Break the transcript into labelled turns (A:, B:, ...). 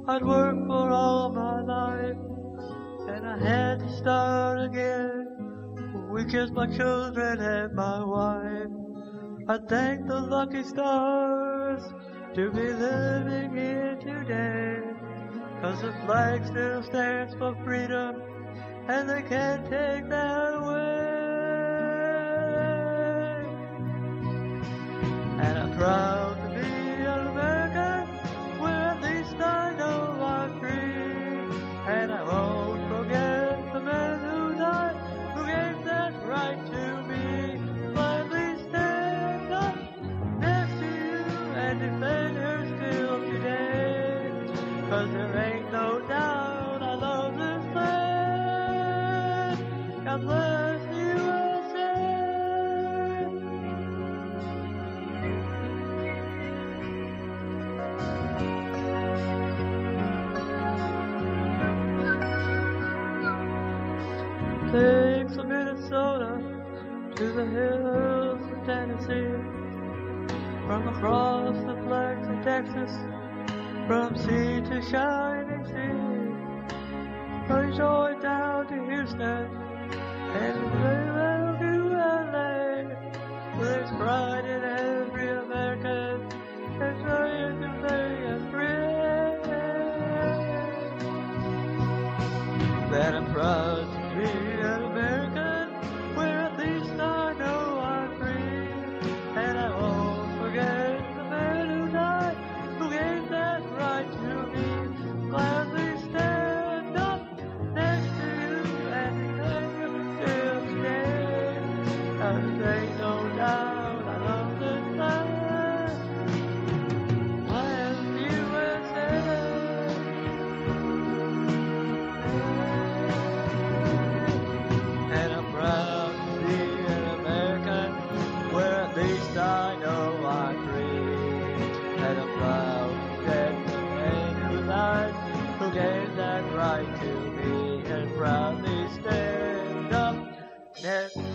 A: I'd worked for all my life, and I had to start again. Weekends, my children and my wife. I thank the lucky stars to be living here today, 'cause the flag still stands for freedom, and they can't take that away. And I'm proud to be an American, where at least I know I'm free. And I won't forget the men who died, who gave that right to me. Gladly stand up next to you and defend her still today, 'cause there ain't no doubt I love this land. God bless the USA. Takes from Minnesota to the hills of Tennessee, from across the plains of Texas, from sea to shining sea, from joy down to Houston, and well to LA. There's pride in every American, and joy in the day and free. That I'm proud to be an American, where at least I know I'm free. And I won't forget the men who died, who gave that right to me. Gladly stand up next to you and defend you still today, 'cause there ain't no doubt I love this land. Land USA. And I'm proud to be an American, where at least I know I'm free. And I'm proud to get the men who died, who gave that right to me, and proudly stand up next